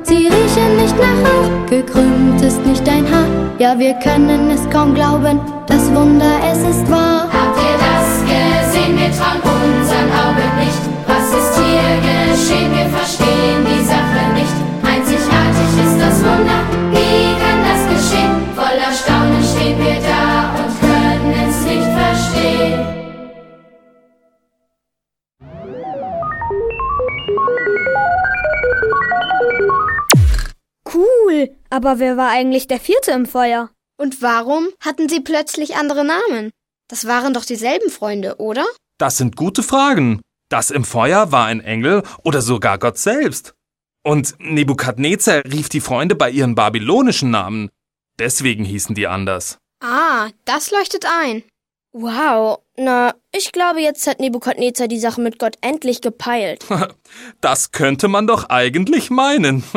Sie riechen nicht nach Rauch, gekrümmt ist nicht dein Haar. Ja, wir können es kaum glauben, das Wunder, es ist wahr. Habt ihr das gesehen? Wir trauen unseren Augen nicht. Was ist hier geschehen? Wir verstehen die Sache nicht. Einzigartig ist das Wunder, wie kann das geschehen? Voller Staunen stehen wir da und können es nicht verstehen. Cool, aber wer war eigentlich der Vierte im Feuer? Und warum hatten sie plötzlich andere Namen? Das waren doch dieselben Freunde, oder? Das sind gute Fragen. Das im Feuer war ein Engel oder sogar Gott selbst. Und Nebukadnezar rief die Freunde bei ihren babylonischen Namen. Deswegen hießen die anders. Ah, das leuchtet ein. Wow, na, ich glaube, jetzt hat Nebukadnezar die Sache mit Gott endlich gepeilt. Das könnte man doch eigentlich meinen.